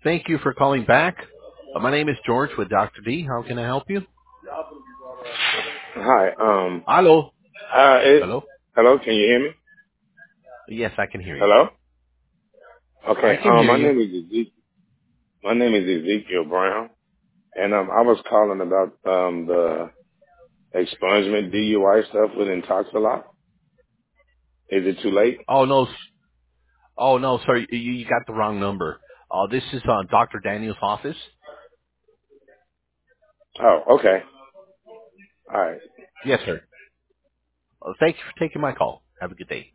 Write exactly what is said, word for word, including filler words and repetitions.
Thank you for calling back. Uh, my name is George with Doctor D. How can I help you? Hi. Um. Hello. Uh. It, Hello? hello. Can you hear me? Yes, I can hear you. Hello. I Okay. can Um. hear My you. name is Ezekiel. My name is Ezekiel Brown, and um. I was calling about um the expungement D U I stuff with Intoxilot. Is it too late? Oh, no. s- Oh, no, sorry. You, you got the wrong number. Uh, this is uh, Doctor Daniel's office. Oh. Okay. All right. Yes, sir. Uh, thank you for taking my call. Have a good day.